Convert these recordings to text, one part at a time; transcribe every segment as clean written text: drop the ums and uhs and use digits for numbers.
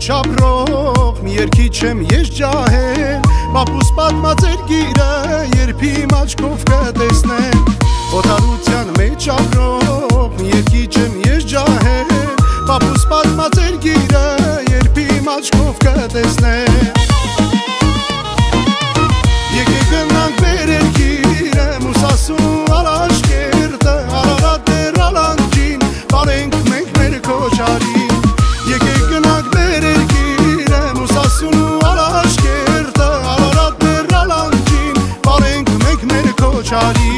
մեջ ապրող մի երկի չեմ ես ջահել Պապուս պատմած էր գիրը երբ իմ աչքով կտեսնեմ Օտարության մեջ ապրող մի երկի չեմ ես ջահել Պապուս պատմած էր գիրը երբ իմ աչքով կտեսնեմ Եկեք գնանք վերելքիրը մուսասու արաշկերտը Արարատ դեր ալանջին բարենք մենք մեր քոչարին Եկեք գնանք վերելքիրը մուսասու արաշկերտը Արարատ դեր ալանջին բարենք մենք մեր քոչարին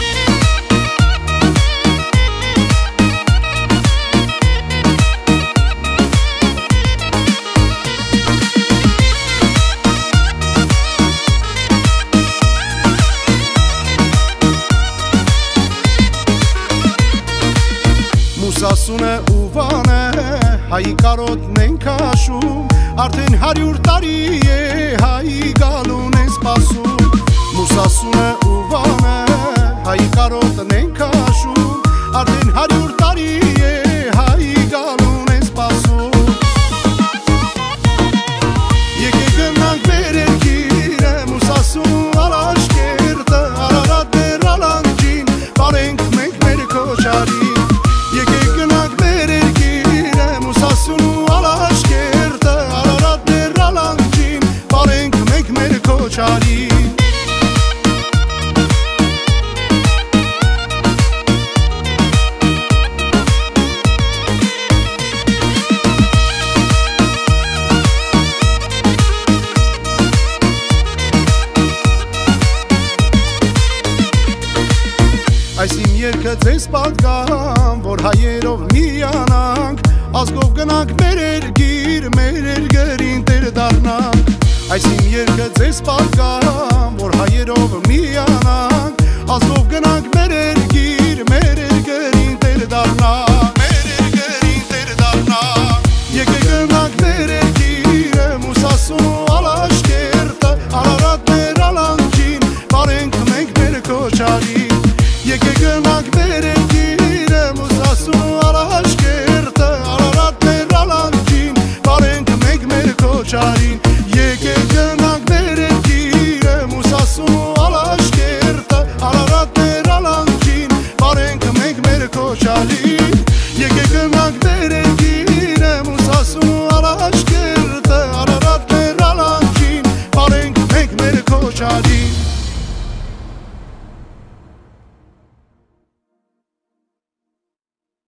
Մուսասունը ու վանը հայի կարոտն են քաշում Արդեն 100 տարի է հայի գալուն են սպասում Մուսասունը ու վանը հայի կարոտն են քաշում Արդեն 100 տարի է հայի գալուն են սպասում Եկեք գնանք վերելքիրը մուսասու արաշկերտը Արարատ դեր ալանջին բարենք մենք մեր քոչարին Եկեք գնանք վերելքիրը մուսասու արաշկերտը Արարատ դեր ալանջին բարենք մենք մեր քոչարին Այս իմ երկը ձեզ պատկամ, որ հայերով միանանք Ազգով գնանք մեր երգին տեր դառնանք Այս իմ երկը ձեզ պատկամ, որ հայերով միանանք Ազգով գնանք մեր երգին տեր դառնանք Եկեք գնանք մեր երգիրը մուսասու արաշկերտը Արարատ դեր ալանջին բարենք մենք մեր քոչարին Եկեք գնանք վերելքիրը մուսասու արաշկերտը Արարատ դեր ալանջին բարենք մենք մեր քոչարին Եկեք գնանք վերելքիրը մուսասու արաշկերտը Արարատ դեր ալանջին բարենք մենք մեր քոչարին Եկեք գնանք